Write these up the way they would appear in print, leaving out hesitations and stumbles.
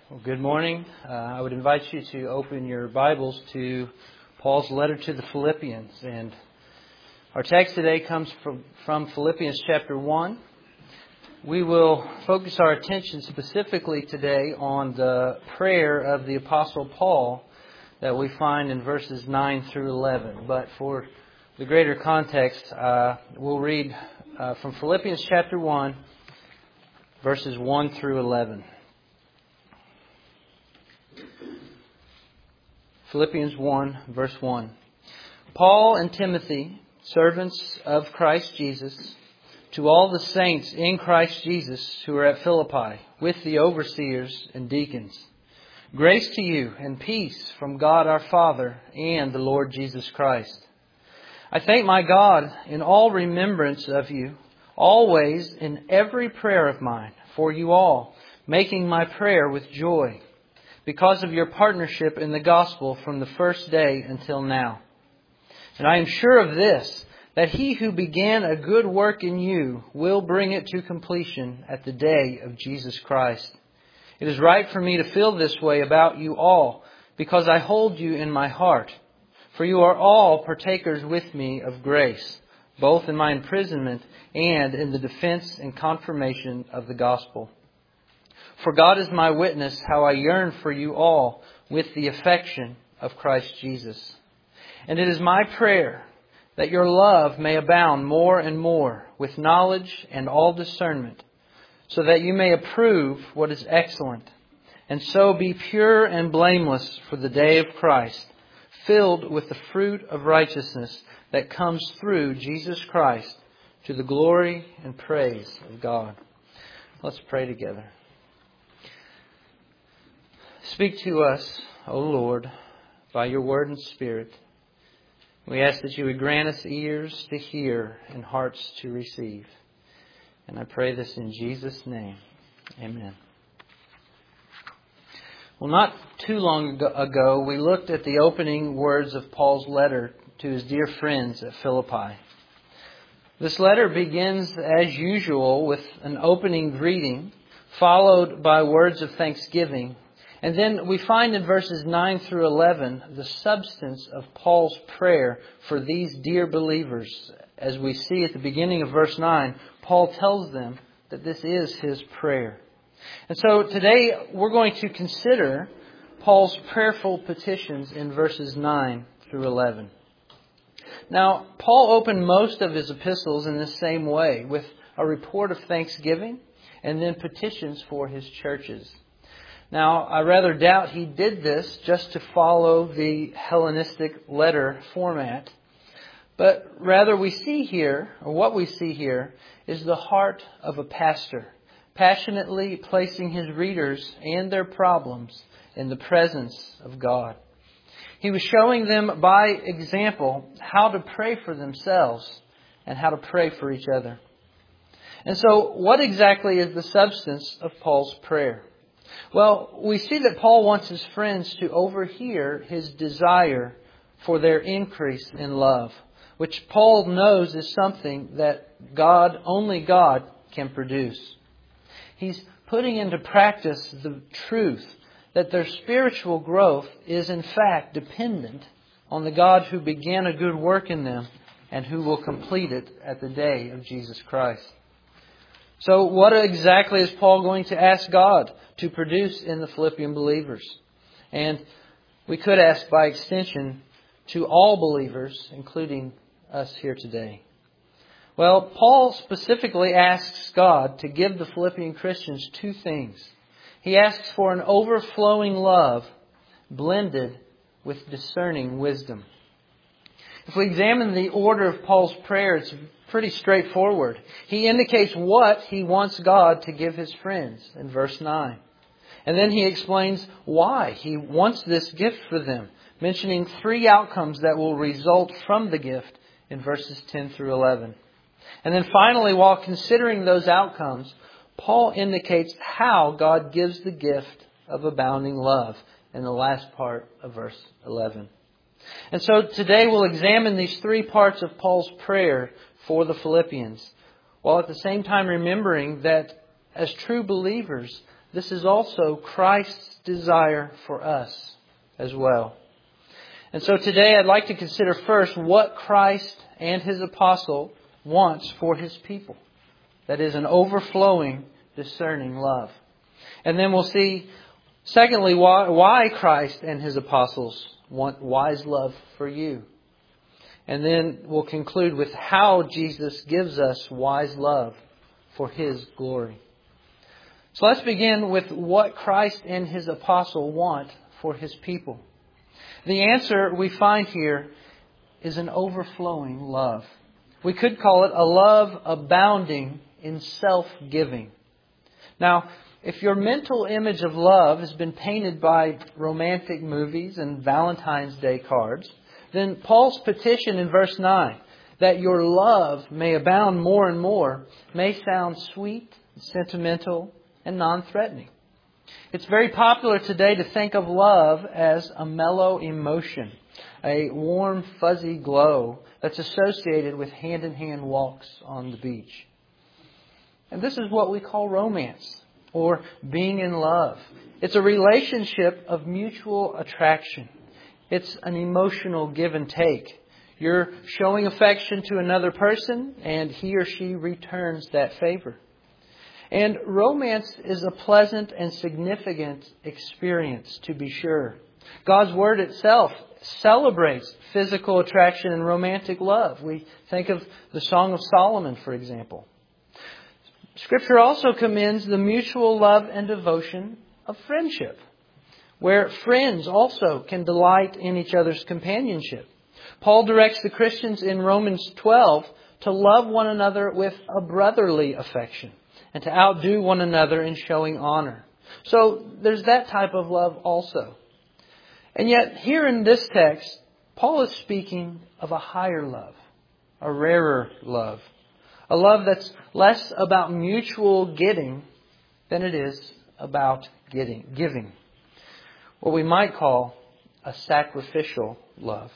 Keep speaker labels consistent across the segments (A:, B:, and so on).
A: Well, good morning. I would invite you to open your Bibles to Paul's letter to the Philippians. And our text today comes from Philippians chapter 1. We will focus our attention specifically today on the prayer of the Apostle Paul that we find in verses 9 through 11. But for the greater context, we'll read from Philippians chapter 1, verses 1 through 11. Philippians 1, verse 1. Paul and Timothy, servants of Christ Jesus, to all the saints in Christ Jesus who are at Philippi, with the overseers and deacons. Grace to you and peace from God our Father and the Lord Jesus Christ. I thank my God in all remembrance of you, always in every prayer of mine, for you all, making my prayer with joy, because of your partnership in the gospel from the first day until now. And I am sure of this, that he who began a good work in you will bring it to completion at the day of Jesus Christ. It is right for me to feel this way about you all, because I hold you in my heart. For you are all partakers with me of grace, both in my imprisonment and in the defense and confirmation of the gospel. For God is my witness how I yearn for you all with the affection of Christ Jesus. And it is my prayer that your love may abound more and more with knowledge and all discernment, so that you may approve what is excellent, and so be pure and blameless for the day of Christ, filled with the fruit of righteousness that comes through Jesus Christ, to the glory and praise of God. Let's pray together. Speak to us, O Lord, by your word and spirit. We ask that you would grant us ears to hear and hearts to receive. And I pray this in Jesus' name. Amen. Well, not too long ago, we looked at the opening words of Paul's letter to his dear friends at Philippi. This letter begins, as usual, with an opening greeting, followed by words of thanksgiving. And then we find in verses 9 through 11 the substance of Paul's prayer for these dear believers. As we see at the beginning of verse 9, Paul tells them that this is his prayer. And so today we're going to consider Paul's prayerful petitions in verses 9 through 11. Now, Paul opened most of his epistles in this same way, with a report of thanksgiving and then petitions for his churches. Now, I rather doubt he did this just to follow the Hellenistic letter format. But rather what we see here is the heart of a pastor, passionately placing his readers and their problems in the presence of God. He was showing them by example how to pray for themselves and how to pray for each other. And so, what exactly is the substance of Paul's prayer? Well, we see that Paul wants his friends to overhear his desire for their increase in love, which Paul knows is something that only God can produce. He's putting into practice the truth that their spiritual growth is in fact dependent on the God who began a good work in them and who will complete it at the day of Jesus Christ. So what exactly is Paul going to ask God to produce in the Philippian believers? And we could ask by extension to all believers, including us here today. Well, Paul specifically asks God to give the Philippian Christians two things. He asks for an overflowing love blended with discerning wisdom. If we examine the order of Paul's prayer, it's pretty straightforward. He indicates what he wants God to give his friends in verse 9. And then he explains why he wants this gift for them, mentioning three outcomes that will result from the gift in verses 10 through 11. And then finally, while considering those outcomes, Paul indicates how God gives the gift of abounding love in the last part of verse 11. And so today we'll examine these three parts of Paul's prayer for the Philippians, while at the same time remembering that as true believers, this is also Christ's desire for us as well. And so today I'd like to consider first what Christ and His apostle wants for His people. That is an overflowing, discerning love. And then we'll see, secondly, why Christ and His apostles want wise love for you. And then we'll conclude with how Jesus gives us wise love for His glory. So let's begin with what Christ and His apostle want for His people. The answer we find here is an overflowing love. We could call it a love abounding in self-giving. Now, if your mental image of love has been painted by romantic movies and Valentine's Day cards, then Paul's petition in verse 9, that your love may abound more and more, may sound sweet, sentimental, and non-threatening. It's very popular today to think of love as a mellow emotion, a warm, fuzzy glow that's associated with hand-in-hand walks on the beach. And this is what we call romance, or being in love. It's a relationship of mutual attraction. It's an emotional give and take. You're showing affection to another person, and he or she returns that favor. And romance is a pleasant and significant experience, to be sure. God's Word itself celebrates physical attraction and romantic love. We think of the Song of Solomon, for example. Scripture also commends the mutual love and devotion of friendship, where friends also can delight in each other's companionship. Paul directs the Christians in Romans 12 to love one another with a brotherly affection and to outdo one another in showing honor. So there's that type of love also. And yet here in this text, Paul is speaking of a higher love, a rarer love. A love that's less about mutual getting than it is about giving. What we might call a sacrificial love.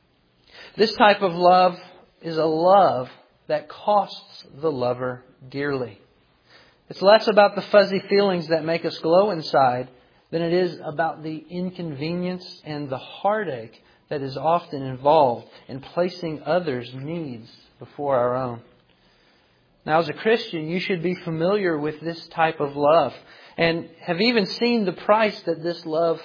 A: This type of love is a love that costs the lover dearly. It's less about the fuzzy feelings that make us glow inside than it is about the inconvenience and the heartache that is often involved in placing others' needs before our own. Now, as a Christian, you should be familiar with this type of love and have even seen the price that this love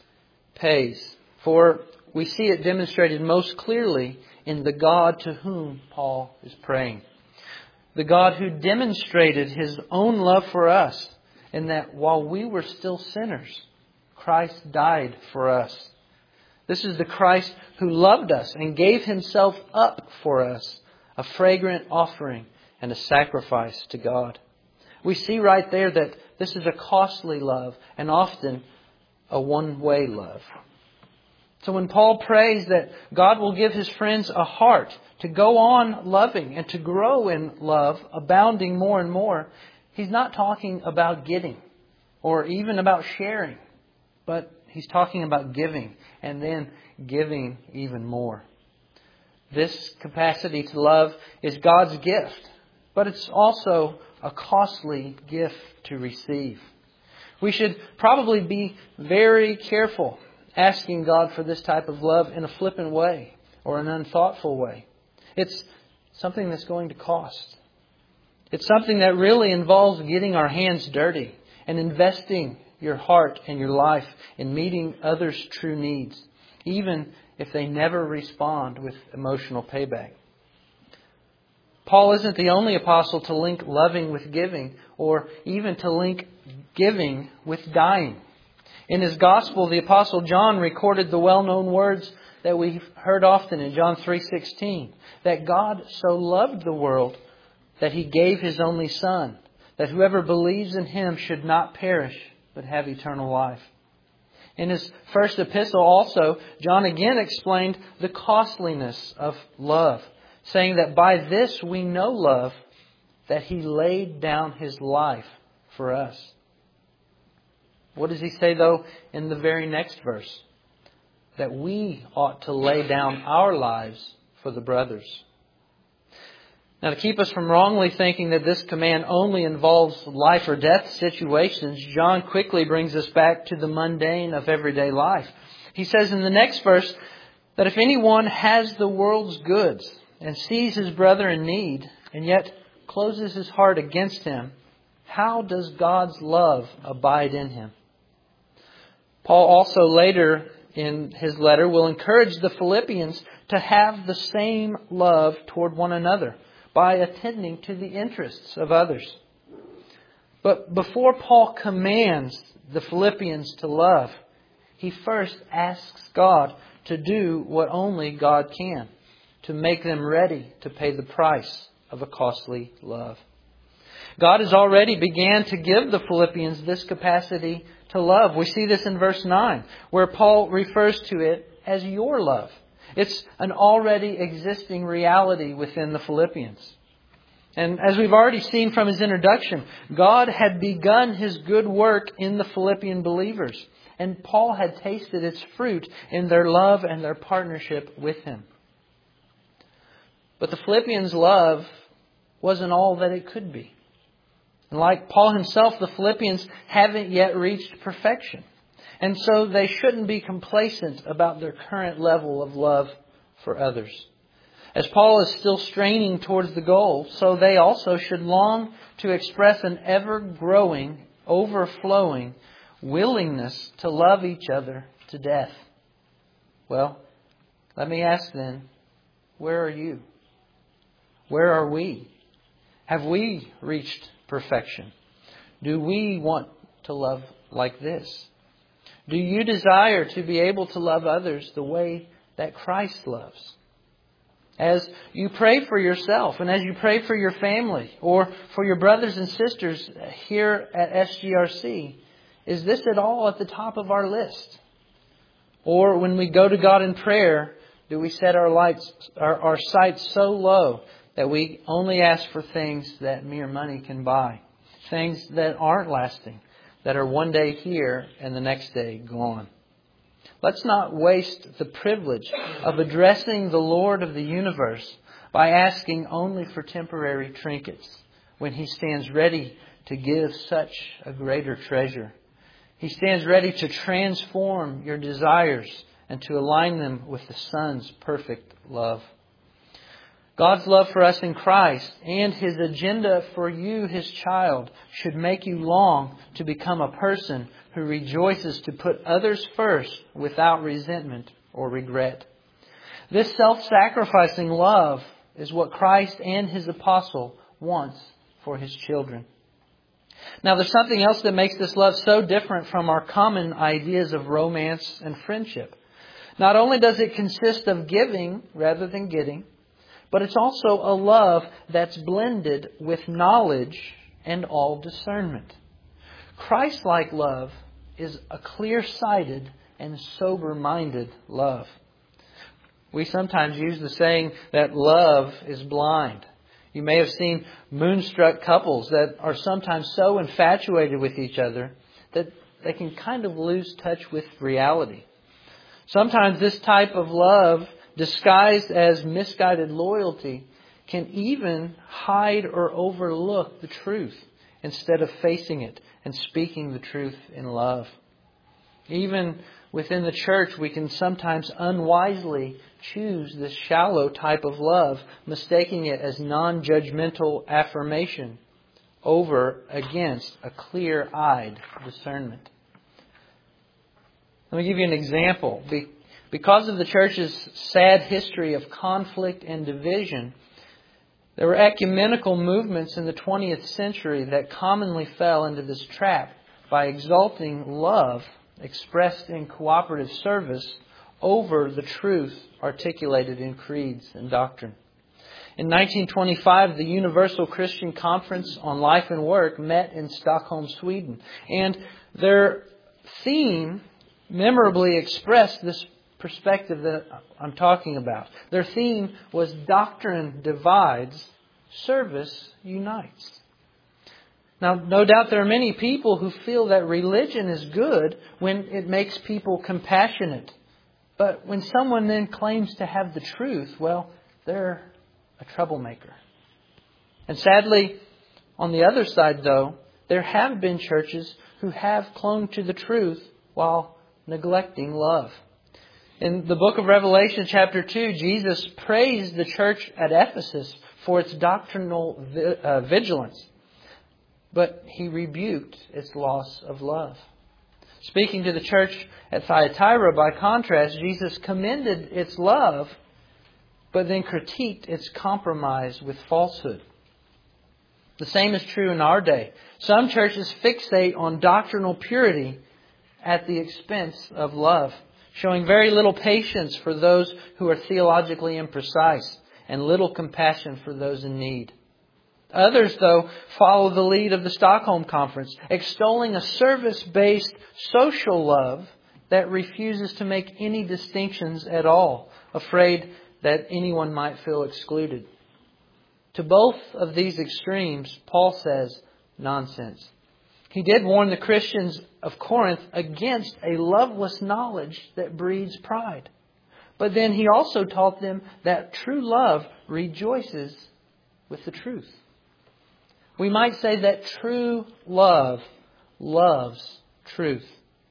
A: pays. For we see it demonstrated most clearly in the God to whom Paul is praying. The God who demonstrated His own love for us, in that while we were still sinners, Christ died for us. This is the Christ who loved us and gave Himself up for us, a fragrant offering and a sacrifice to God. We see right there that this is a costly love and often a one-way love. So when Paul prays that God will give his friends a heart to go on loving and to grow in love, abounding more and more, he's not talking about getting or even about sharing, but he's talking about giving and then giving even more. This capacity to love is God's gift, but it's also a costly gift to receive. We should probably be very careful asking God for this type of love in a flippant way or an unthoughtful way. It's something that's going to cost. It's something that really involves getting our hands dirty and investing your heart and your life in meeting others' true needs, even if they never respond with emotional payback. Paul isn't the only apostle to link loving with giving, or even to link giving with dying. In his gospel, the apostle John recorded the well-known words that we've heard often in John 3:16, that God so loved the world that He gave His only Son, that whoever believes in Him should not perish, but have eternal life. In his first epistle also, John again explained the costliness of love, saying that by this we know love, that He laid down His life for us. What does he say, though, in the very next verse? That we ought to lay down our lives for the brothers. Now, to keep us from wrongly thinking that this command only involves life or death situations, John quickly brings us back to the mundane of everyday life. He says in the next verse that if anyone has the world's goods and sees his brother in need and yet closes his heart against him, how does God's love abide in him? Paul also later in his letter will encourage the Philippians to have the same love toward one another by attending to the interests of others. But before Paul commands the Philippians to love, he first asks God to do what only God can, to make them ready to pay the price of a costly love. God has already began to give the Philippians this capacity to love. We see this in verse 9, where Paul refers to it as your love. It's an already existing reality within the Philippians. And as we've already seen from his introduction, God had begun His good work in the Philippian believers. And Paul had tasted its fruit in their love and their partnership with Him. But the Philippians' love wasn't all that it could be. And like Paul himself, the Philippians haven't yet reached perfection. And so they shouldn't be complacent about their current level of love for others. As Paul is still straining towards the goal, so they also should long to express an ever-growing, overflowing willingness to love each other to death. Well, let me ask then, where are you? Where are we? Have we reached perfection? Do we want to love like this? Do you desire to be able to love others the way that Christ loves? As you pray for yourself and as you pray for your family or for your brothers and sisters here at SGRC, is this at all at the top of our list? Or when we go to God in prayer, do we set our sights so low that we only ask for things that mere money can buy? Things that aren't lasting, that are one day here and the next day gone. Let's not waste the privilege of addressing the Lord of the universe by asking only for temporary trinkets when He stands ready to give such a greater treasure. He stands ready to transform your desires and to align them with the Son's perfect love. God's love for us in Christ and His agenda for you, His child, should make you long to become a person who rejoices to put others first without resentment or regret. This self-sacrificing love is what Christ and His apostle wants for His children. Now, there's something else that makes this love so different from our common ideas of romance and friendship. Not only does it consist of giving rather than getting, but it's also a love that's blended with knowledge and all discernment. Christ-like love is a clear-sighted and sober-minded love. We sometimes use the saying that love is blind. You may have seen moonstruck couples that are sometimes so infatuated with each other that they can kind of lose touch with reality. Sometimes this type of love, disguised as misguided loyalty, can even hide or overlook the truth instead of facing it and speaking the truth in love. Even within the church, we can sometimes unwisely choose this shallow type of love, mistaking it as non-judgmental affirmation over against a clear-eyed discernment. Let me give you an example. Because of the church's sad history of conflict and division, there were ecumenical movements in the 20th century that commonly fell into this trap by exalting love expressed in cooperative service over the truth articulated in creeds and doctrine. In 1925, the Universal Christian Conference on Life and Work met in Stockholm, Sweden. And their theme memorably expressed this perspective that I'm talking about. Their theme was doctrine divides, service unites. Now, no doubt there are many people who feel that religion is good when it makes people compassionate. But when someone then claims to have the truth, well, they're a troublemaker. And sadly, on the other side, though, there have been churches who have clung to the truth while neglecting love. In the book of Revelation, chapter 2, Jesus praised the church at Ephesus for its doctrinal vigilance, but He rebuked its loss of love. Speaking to the church at Thyatira, by contrast, Jesus commended its love, but then critiqued its compromise with falsehood. The same is true in our day. Some churches fixate on doctrinal purity at the expense of love, showing very little patience for those who are theologically imprecise and little compassion for those in need. Others, though, follow the lead of the Stockholm Conference, extolling a service-based social love that refuses to make any distinctions at all, afraid that anyone might feel excluded. To both of these extremes, Paul says, nonsense. He did warn the Christians of Corinth against a loveless knowledge that breeds pride. But then he also taught them that true love rejoices with the truth. We might say that true love loves truth.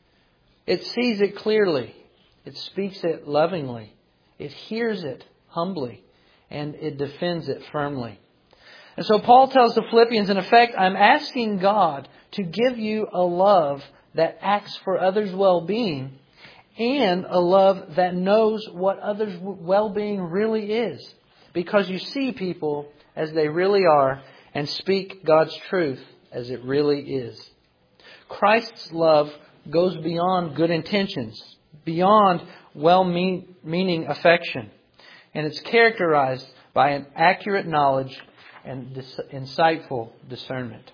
A: It sees it clearly. It speaks it lovingly. It hears it humbly. And it defends it firmly. And so Paul tells the Philippians, in effect, I'm asking God to give you a love that acts for others' well-being and a love that knows what others' well-being really is. Because you see people as they really are and speak God's truth as it really is. Christ's love goes beyond good intentions, beyond well-meaning affection. And it's characterized by an accurate knowledge and insightful discernment.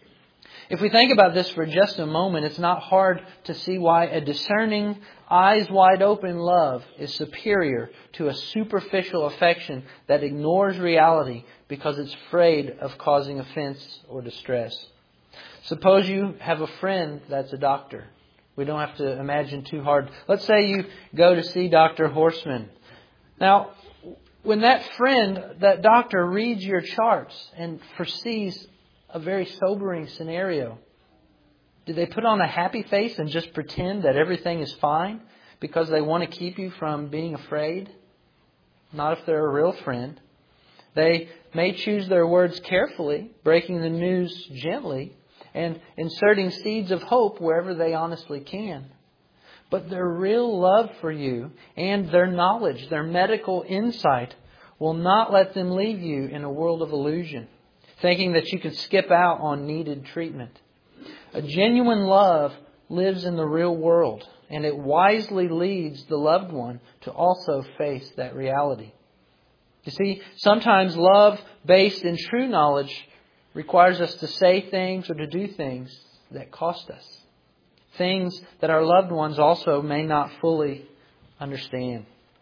A: If we think about this for just a moment, it's not hard to see why a discerning, eyes wide open love is superior to a superficial affection that ignores reality because it's afraid of causing offense or distress. Suppose you have a friend that's a doctor. We don't have to imagine too hard. Let's say you go to see Dr. Horstman. Now, when that friend, that doctor, reads your charts and foresees a very sobering scenario, do they put on a happy face and just pretend that everything is fine because they want to keep you from being afraid? Not if they're a real friend. They may choose their words carefully, breaking the news gently, and inserting seeds of hope wherever they honestly can. But their real love for you and their knowledge, their medical insight, will not let them leave you in a world of illusion, thinking that you can skip out on needed treatment. A genuine love lives in the real world, and it wisely leads the loved one to also face that reality. You see, sometimes love based in true knowledge requires us to say things or to do things that cost us. Things that our loved ones also may not fully understand.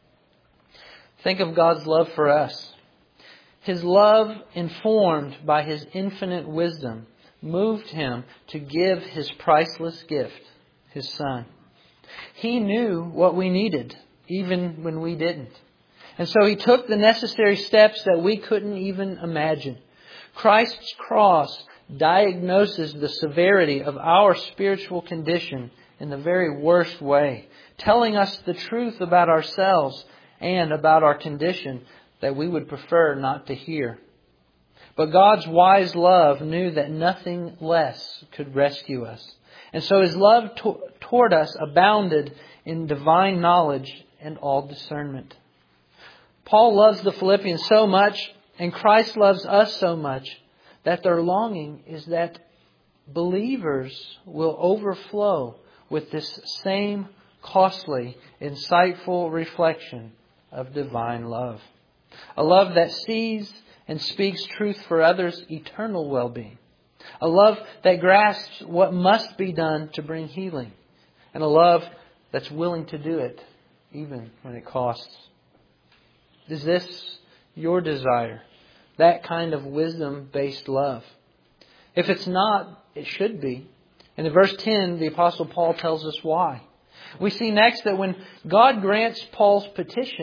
A: Think of God's love for us. His love, informed by His infinite wisdom, moved Him to give His priceless gift, His Son. He knew what we needed, even when we didn't. And so He took the necessary steps that we couldn't even imagine. Christ's cross diagnoses the severity of our spiritual condition in the very worst way, telling us the truth about ourselves and about our condition that we would prefer not to hear. But God's wise love knew that nothing less could rescue us. And so His love toward us abounded in divine knowledge and all discernment. Paul loves the Philippians so much, and Christ loves us so much, that their longing is that believers will overflow with this same costly, insightful reflection of divine love. A love that sees and speaks truth for others' eternal well-being. A love that grasps what must be done to bring healing. And a love that's willing to do it, even when it costs. Is this your desire? That kind of wisdom-based love? If it's not, it should be. And in verse 10, the Apostle Paul tells us why. We see next that when God grants Paul's petition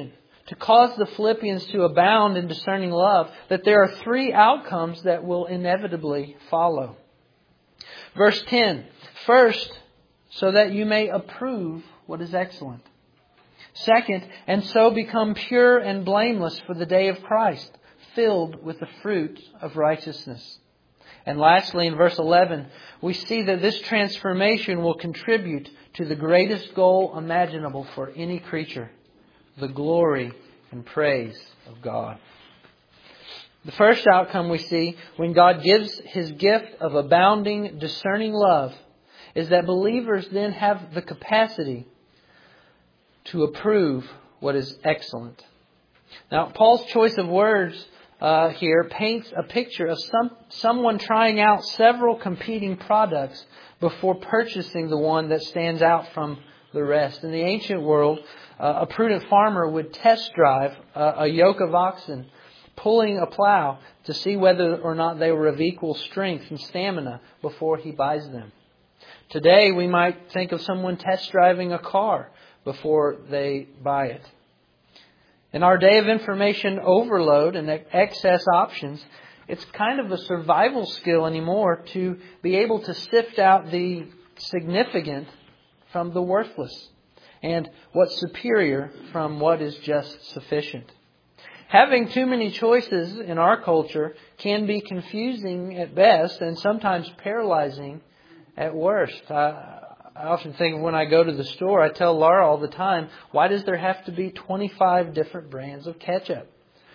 A: to cause the Philippians to abound in discerning love, that there are three outcomes that will inevitably follow. Verse 10, first, so that you may approve what is excellent. Second, and so become pure and blameless for the day of Christ, filled with the fruit of righteousness. And lastly, in verse 11, we see that this transformation will contribute to the greatest goal imaginable for any creature, the glory and praise of God. The first outcome we see when God gives His gift of abounding, discerning love is that believers then have the capacity to approve what is excellent. Now, Paul's choice of words here paints a picture of someone trying out several competing products before purchasing the one that stands out from the rest. In the ancient world, a prudent farmer would test drive a yoke of oxen pulling a plow to see whether or not they were of equal strength and stamina before he buys them. Today, we might think of someone test driving a car before they buy it. In our day of information overload and excess options, it's kind of a survival skill anymore to be able to sift out the significant from the worthless and what's superior from what is just sufficient. Having too many choices in our culture can be confusing at best and sometimes paralyzing at worst. I often think when I go to the store, I tell Laura all the time, why does there have to be 25 different brands of ketchup?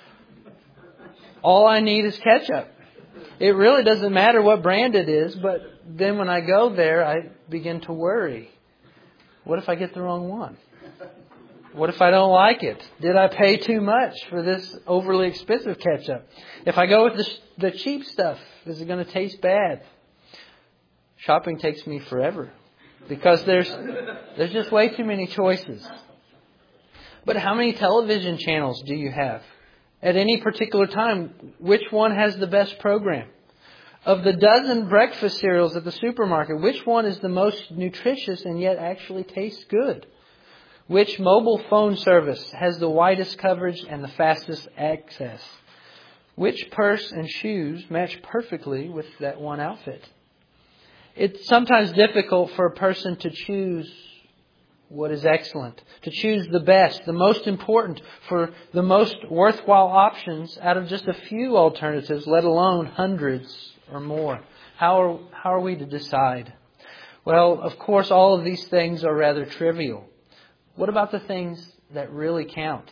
A: All I need is ketchup. It really doesn't matter what brand it is, but then when I go there, I begin to worry. What if I get the wrong one? What if I don't like it? Did I pay too much for this overly expensive ketchup? If I go with the cheap stuff, is it going to taste bad? Shopping takes me forever because there's just way too many choices. But how many television channels do you have? At any particular time, which one has the best program? Of the dozen breakfast cereals at the supermarket, which one is the most nutritious and yet actually tastes good? Which mobile phone service has the widest coverage and the fastest access? Which purse and shoes match perfectly with that one outfit? It's sometimes difficult for a person to choose what is excellent, to choose the best, the most important, for the most worthwhile options out of just a few alternatives, let alone hundreds or more. How are we to decide? Well, of course, all of these things are rather trivial. What about the things that really count?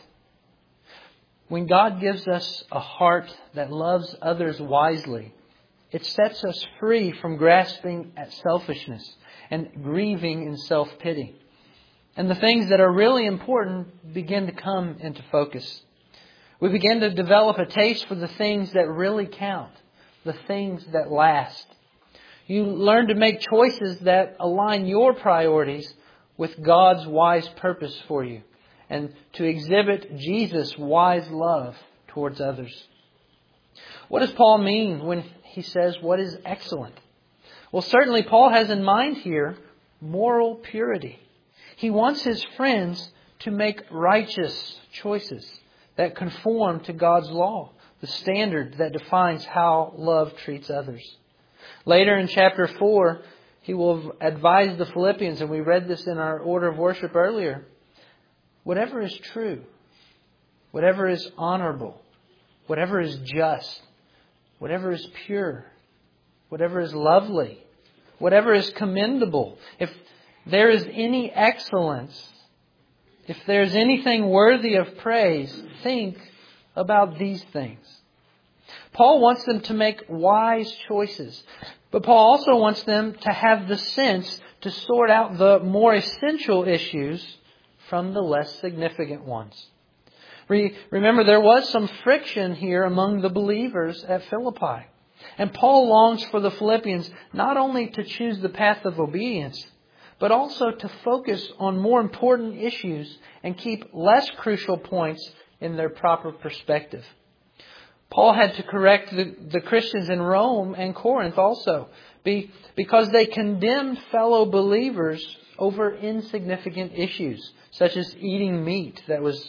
A: When God gives us a heart that loves others wisely, it sets us free from grasping at selfishness and grieving in self-pity. And the things that are really important begin to come into focus. We begin to develop a taste for the things that really count, the things that last. You learn to make choices that align your priorities with God's wise purpose for you and to exhibit Jesus' wise love towards others. What does Paul mean when he says what is excellent? Well, certainly Paul has in mind here moral purity. He wants his friends to make righteous choices that conform to God's law, the standard that defines how love treats others. Later in chapter 4, he will advise the Philippians, and we read this in our order of worship earlier. Whatever is true, whatever is honorable, whatever is just, whatever is pure, whatever is lovely, whatever is commendable, if there is any excellence, if there is anything worthy of praise, think about these things. Paul wants them to make wise choices. But Paul also wants them to have the sense to sort out the more essential issues from the less significant ones. Remember, there was some friction here among the believers at Philippi. And Paul longs for the Philippians not only to choose the path of obedience, but also to focus on more important issues and keep less crucial points in their proper perspective. Paul had to correct the Christians in Rome and Corinth also because they condemned fellow believers over insignificant issues, such as eating meat that was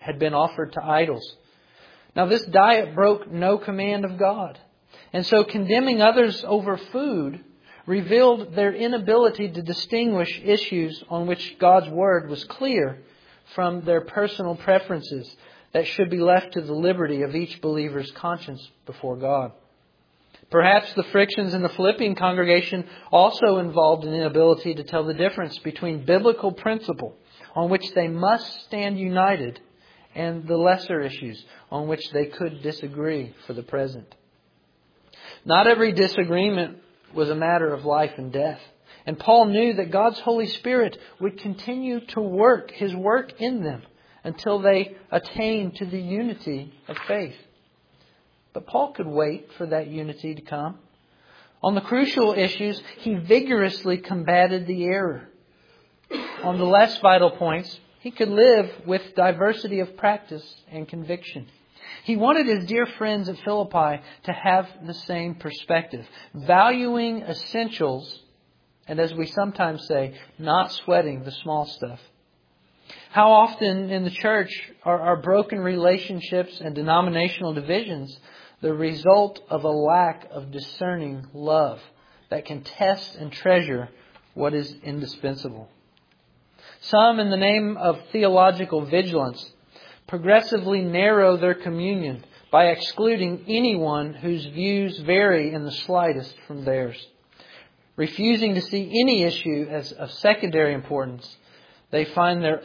A: had been offered to idols. Now this diet broke no command of God. And so condemning others over food revealed their inability to distinguish issues on which God's Word was clear from their personal preferences that should be left to the liberty of each believer's conscience before God. Perhaps the frictions in the Philippian congregation also involved an inability to tell the difference between biblical principle on which they must stand united and the lesser issues on which they could disagree for the present. Not every disagreement was a matter of life and death. And Paul knew that God's Holy Spirit would continue to work His work in them until they attained to the unity of faith. But Paul could wait for that unity to come. On the crucial issues, he vigorously combated the error. On the less vital points, he could live with diversity of practice and conviction. He wanted his dear friends at Philippi to have the same perspective, valuing essentials, and as we sometimes say, not sweating the small stuff. How often in the church are our broken relationships and denominational divisions the result of a lack of discerning love that can test and treasure what is indispensable? Some, in the name of theological vigilance, progressively narrow their communion by excluding anyone whose views vary in the slightest from theirs. Refusing to see any issue as of secondary importance, they find their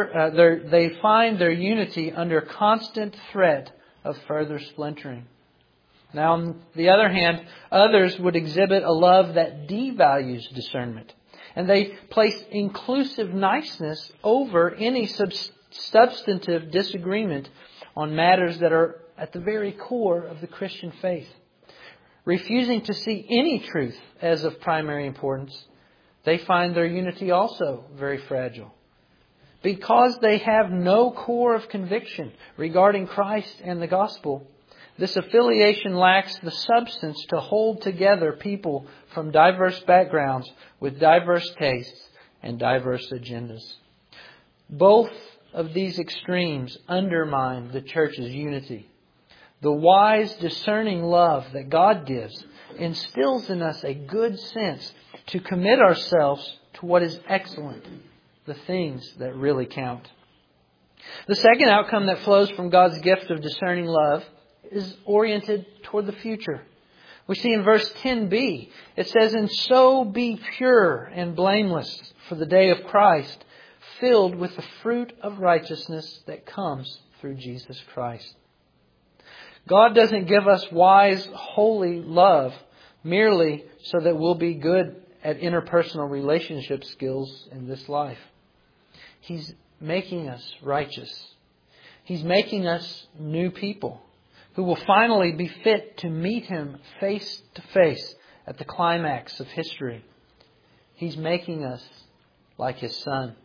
A: unity under constant threat of further splintering. Now, on the other hand, others would exhibit a love that devalues discernment, and they place inclusive niceness over any substantive disagreement on matters that are at the very core of the Christian faith. Refusing to see any truth as of primary importance, they find their unity also very fragile. Because they have no core of conviction regarding Christ and the gospel, this affiliation lacks the substance to hold together people from diverse backgrounds with diverse tastes and diverse agendas. Both of these extremes undermine the church's unity. The wise, discerning love that God gives instills in us a good sense to commit ourselves to what is excellent, the things that really count. The second outcome that flows from God's gift of discerning love is oriented toward the future. We see in verse 10b, it says, "And so be pure and blameless for the day of Christ, filled with the fruit of righteousness that comes through Jesus Christ." God doesn't give us wise, holy love merely so that we'll be good at interpersonal relationship skills in this life. He's making us righteous. He's making us new people who will finally be fit to meet Him face to face at the climax of history. He's making us like His Son.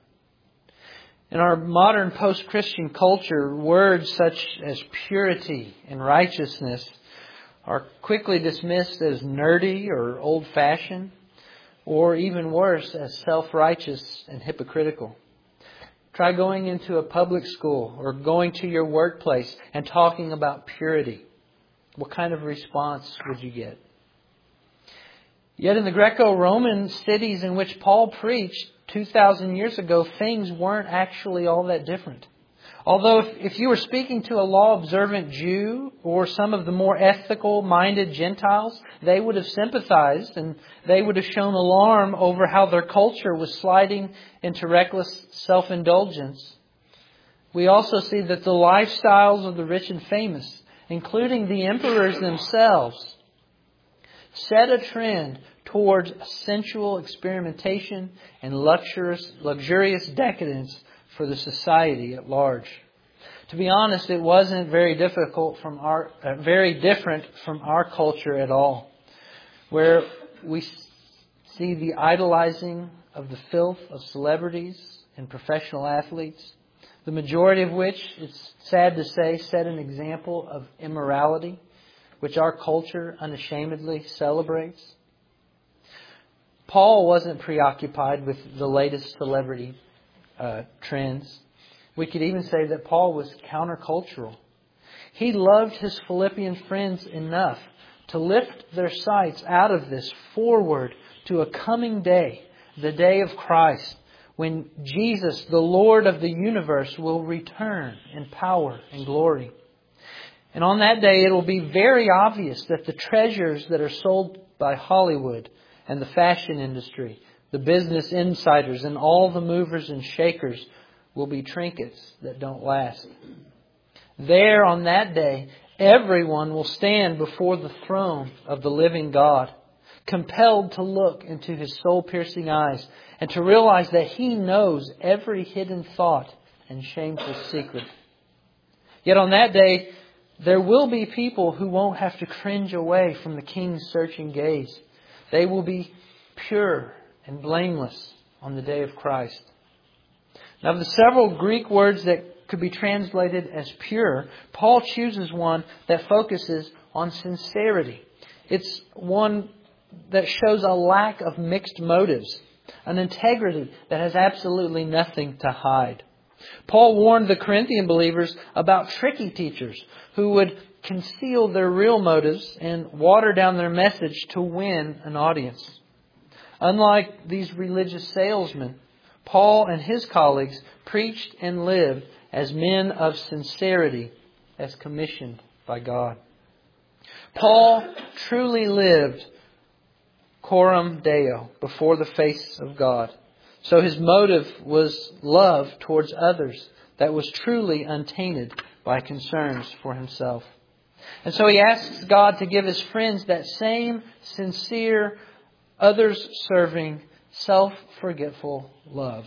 A: In our modern post-Christian culture, words such as purity and righteousness are quickly dismissed as nerdy or old-fashioned, or even worse, as self-righteous and hypocritical. Try going into a public school or going to your workplace and talking about purity. What kind of response would you get? Yet in the Greco-Roman cities in which Paul preached 2,000 years ago, things weren't actually all that different. Although if you were speaking to a law-observant Jew or some of the more ethical-minded Gentiles, they would have sympathized and they would have shown alarm over how their culture was sliding into reckless self-indulgence. We also see that the lifestyles of the rich and famous, including the emperors themselves, set a trend towards sensual experimentation and luxurious decadence for the society at large. To be honest, it wasn't very different from our culture at all, where we see the idolizing of the filth of celebrities and professional athletes, the majority of which, it's sad to say, set an example of immorality, which our culture unashamedly celebrates. Paul wasn't preoccupied with the latest celebrity trends, We could even say that Paul was countercultural. He loved his Philippian friends enough to lift their sights out of this forward to a coming day, the day of Christ, when Jesus, the Lord of the universe, will return in power and glory. And on that day, it will be very obvious that the treasures that are sold by Hollywood and the fashion industry, the business insiders, and all the movers and shakers will be trinkets that don't last. There on that day, everyone will stand before the throne of the living God, compelled to look into His soul-piercing eyes and to realize that He knows every hidden thought and shameful secret. Yet on that day, there will be people who won't have to cringe away from the King's searching gaze. They will be pure and blameless on the day of Christ. Now, of the several Greek words that could be translated as pure, Paul chooses one that focuses on sincerity. It's one that shows a lack of mixed motives, an integrity that has absolutely nothing to hide. Paul warned the Corinthian believers about tricky teachers who would conceal their real motives and water down their message to win an audience. Unlike these religious salesmen, Paul and his colleagues preached and lived as men of sincerity as commissioned by God. Paul truly lived coram Deo, before the face of God. So his motive was love towards others that was truly untainted by concerns for himself. And so he asks God to give his friends that same sincere, others-serving, self-forgetful love.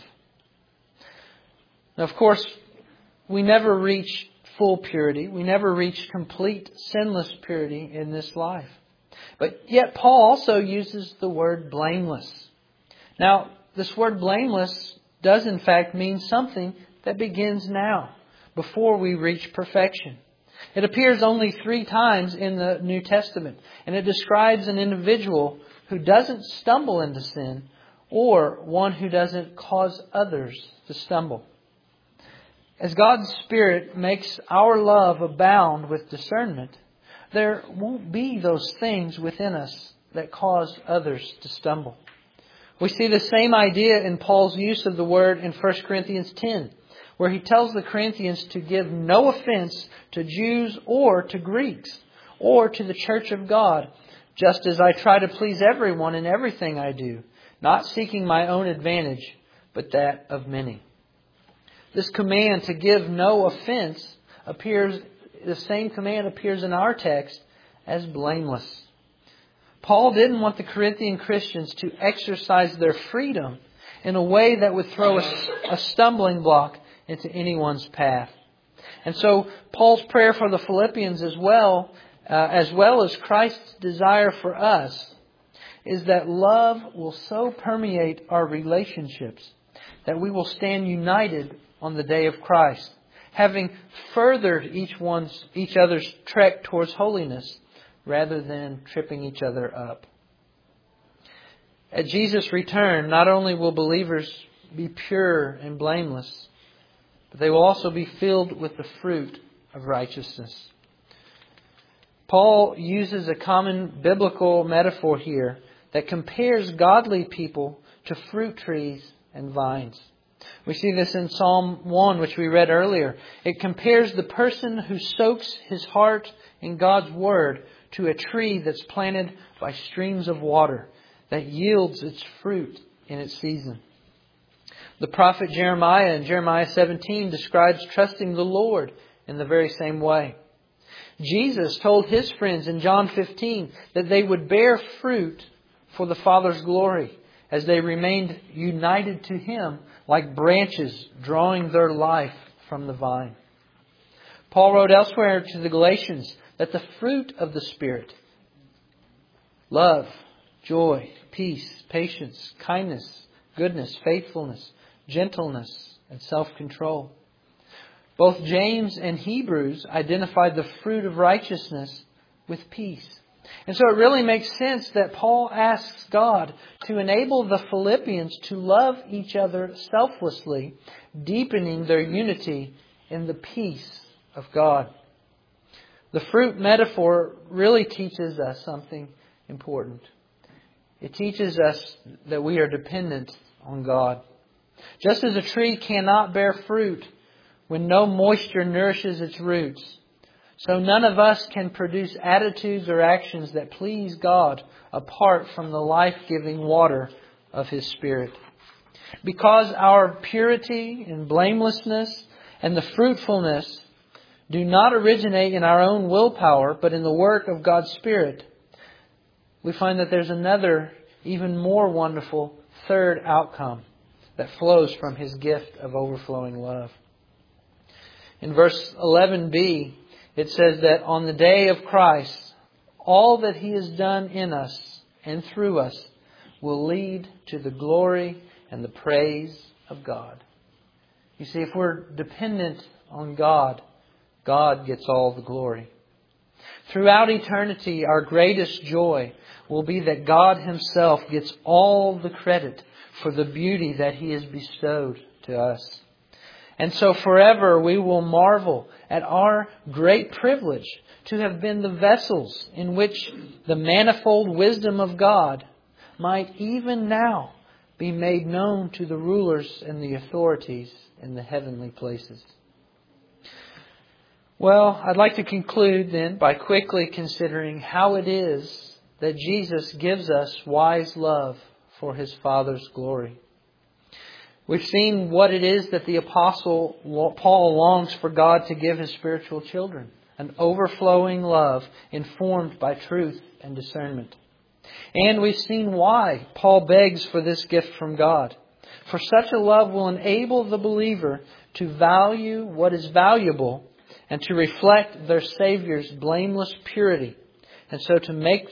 A: Now, of course, we never reach full purity. We never reach complete sinless purity in this life. But yet Paul also uses the word blameless. Now, this word blameless does in fact mean something that begins now, before we reach perfection. It appears only 3 times in the New Testament, and it describes an individual who doesn't stumble into sin, or one who doesn't cause others to stumble. As God's Spirit makes our love abound with discernment, there won't be those things within us that cause others to stumble. We see the same idea in Paul's use of the word in 1 Corinthians 10, where he tells the Corinthians to give no offense to Jews or to Greeks or to the church of God, just as I try to please everyone in everything I do, not seeking my own advantage, but that of many. This command to give no offense the same command appears in our text as blameless. Paul didn't want the Corinthian Christians to exercise their freedom in a way that would throw a stumbling block into anyone's path. And so Paul's prayer for the Philippians as well as Christ's desire for us, is that love will so permeate our relationships that we will stand united on the day of Christ, having furthered each other's trek towards holiness rather than tripping each other up. At Jesus' return, not only will believers be pure and blameless, but they will also be filled with the fruit of righteousness. Paul uses a common biblical metaphor here that compares godly people to fruit trees and vines. We see this in Psalm 1, which we read earlier. It compares the person who soaks his heart in God's Word to a tree that's planted by streams of water that yields its fruit in its season. The prophet Jeremiah in Jeremiah 17 describes trusting the Lord in the very same way. Jesus told his friends in John 15 that they would bear fruit for the Father's glory as they remained united to Him like branches drawing their life from the vine. Paul wrote elsewhere to the Galatians that the fruit of the Spirit, love, joy, peace, patience, kindness, goodness, faithfulness, gentleness, and self-control. Both James and Hebrews identified the fruit of righteousness with peace, And so it really makes sense that Paul asks God to enable the Philippians to love each other selflessly, deepening their unity in the peace of God. The fruit metaphor really teaches us something important. It teaches us that we are dependent on God. Just as a tree cannot bear fruit when no moisture nourishes its roots, so none of us can produce attitudes or actions that please God apart from the life-giving water of His Spirit. Because our purity and blamelessness and the fruitfulness do not originate in our own willpower, but in the work of God's Spirit, we find that there's another, even more wonderful, third outcome that flows from His gift of overflowing love. In verse 11b, it says that on the day of Christ, all that He has done in us and through us will lead to the glory and the praise of God. You see, if we're dependent on God, God gets all the glory. Throughout eternity, our greatest joy will be that God Himself gets all the credit for the beauty that He has bestowed to us. And so forever we will marvel at our great privilege to have been the vessels in which the manifold wisdom of God might even now be made known to the rulers and the authorities in the heavenly places. Well, I'd like to conclude then by quickly considering how it is that Jesus gives us wise love for His Father's glory. We've seen what it is that the Apostle Paul longs for God to give his spiritual children. An overflowing love informed by truth and discernment. And we've seen why Paul begs for this gift from God. For such a love will enable the believer to value what is valuable and to reflect their Savior's blameless purity, and so to make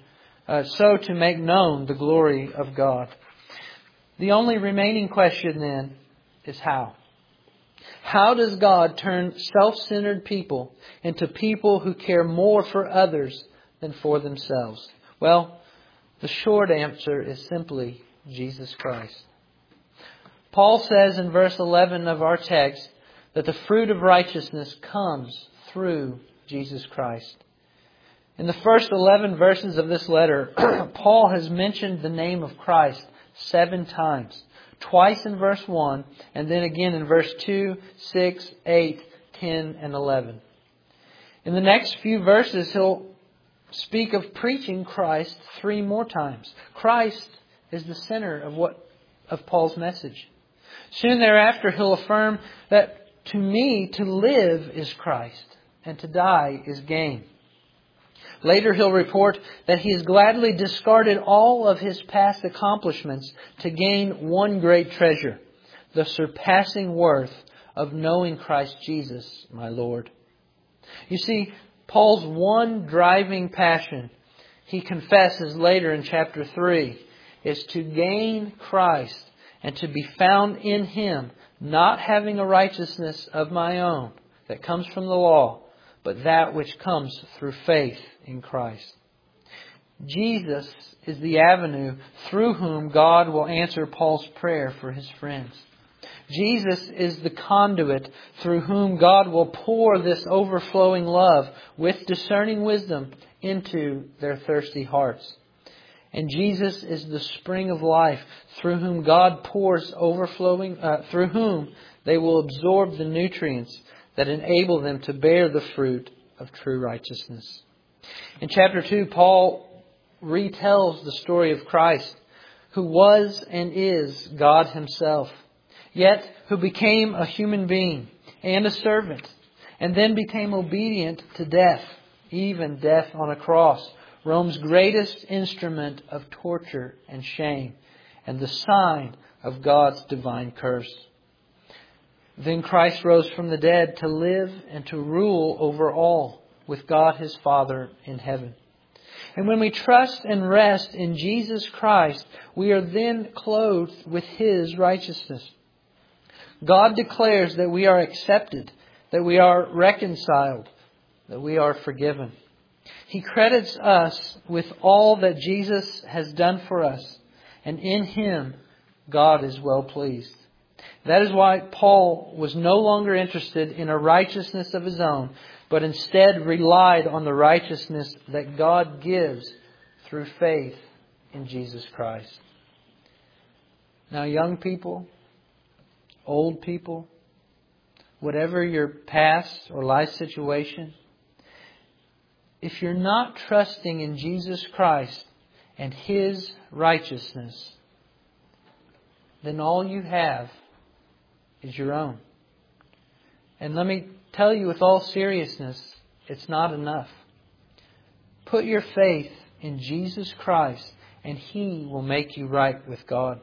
A: known the glory of God. The only remaining question then is how? How does God turn self-centered people into people who care more for others than for themselves? Well, the short answer is simply Jesus Christ. Paul says in verse 11 of our text that the fruit of righteousness comes through Jesus Christ. In the first 11 verses of this letter, Paul has mentioned the name of Christ 7 times. Twice in verse 1, and then again in verse 2, 6, 8, 10, and 11. In the next few verses, he'll speak of preaching Christ 3 more times. Christ is the center of Paul's message. Soon thereafter, he'll affirm that to me, to live is Christ, and to die is gain. Later he'll report that he has gladly discarded all of his past accomplishments to gain one great treasure, the surpassing worth of knowing Christ Jesus, my Lord. You see, Paul's one driving passion, he confesses later in chapter 3, is to gain Christ and to be found in Him, not having a righteousness of my own that comes from the law, but that which comes through faith in Christ. Jesus is the avenue through whom God will answer Paul's prayer for his friends. Jesus is the conduit through whom God will pour this overflowing love with discerning wisdom into their thirsty hearts. And Jesus is the spring of life through whom God pours through whom they will absorb the nutrients that enable them to bear the fruit of true righteousness. In chapter 2, Paul retells the story of Christ, who was and is God Himself, yet who became a human being and a servant, and then became obedient to death, even death on a cross, Rome's greatest instrument of torture and shame, and the sign of God's divine curse. Then Christ rose from the dead to live and to rule over all with God His Father in heaven. And when we trust and rest in Jesus Christ, we are then clothed with His righteousness. God declares that we are accepted, that we are reconciled, that we are forgiven. He credits us with all that Jesus has done for us, and in Him, God is well pleased. That is why Paul was no longer interested in a righteousness of his own, but instead relied on the righteousness that God gives through faith in Jesus Christ. Now, young people, old people, whatever your past or life situation, if you're not trusting in Jesus Christ and His righteousness, then all you have is your own. And let me tell you with all seriousness, it's not enough. Put your faith in Jesus Christ and He will make you right with God.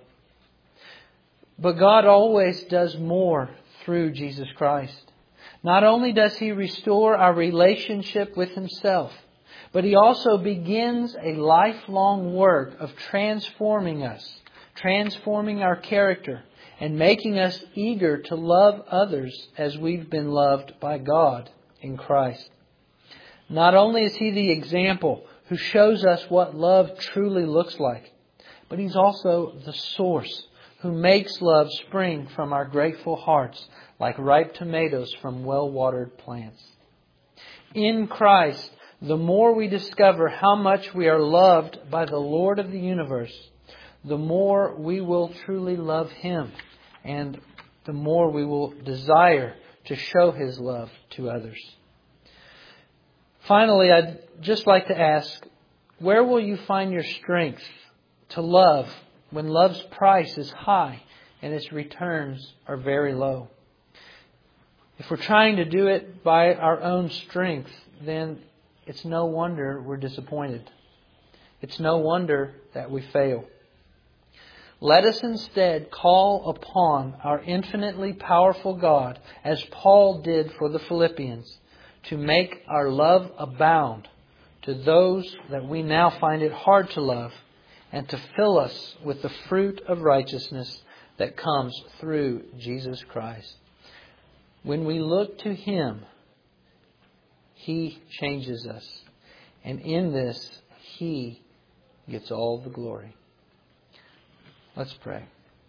A: But God always does more through Jesus Christ. Not only does He restore our relationship with Himself, but He also begins a lifelong work of transforming us, transforming our character, and making us eager to love others as we've been loved by God in Christ. Not only is He the example who shows us what love truly looks like, but He's also the source who makes love spring from our grateful hearts like ripe tomatoes from well-watered plants. In Christ, the more we discover how much we are loved by the Lord of the universe, the more we will truly love Him, and the more we will desire to show His love to others. Finally, I'd just like to ask, where will you find your strength to love when love's price is high and its returns are very low? If we're trying to do it by our own strength, then it's no wonder we're disappointed. It's no wonder that we fail. Let us instead call upon our infinitely powerful God, as Paul did for the Philippians, to make our love abound to those that we now find it hard to love, and to fill us with the fruit of righteousness that comes through Jesus Christ. When we look to Him, He changes us. And in this, He gets all the glory. Let's pray.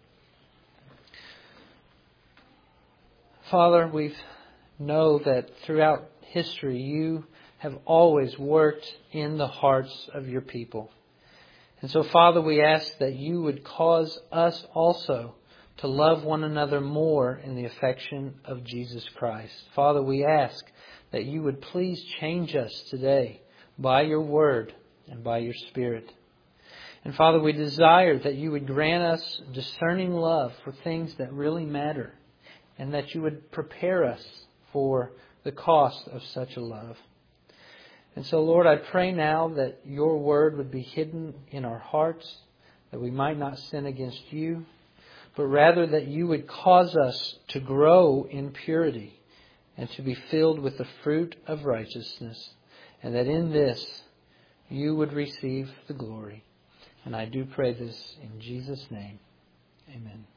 A: Father, we know that throughout history, You have always worked in the hearts of Your people. And so, Father, we ask that You would cause us also to love one another more in the affection of Jesus Christ. Father, we ask that You would please change us today by Your Word and by Your Spirit. And Father, we desire that You would grant us discerning love for things that really matter, and that You would prepare us for the cost of such a love. And so, Lord, I pray now that Your Word would be hidden in our hearts, that we might not sin against You, but rather that You would cause us to grow in purity and to be filled with the fruit of righteousness, and that in this You would receive the glory. And I do pray this in Jesus' name. Amen.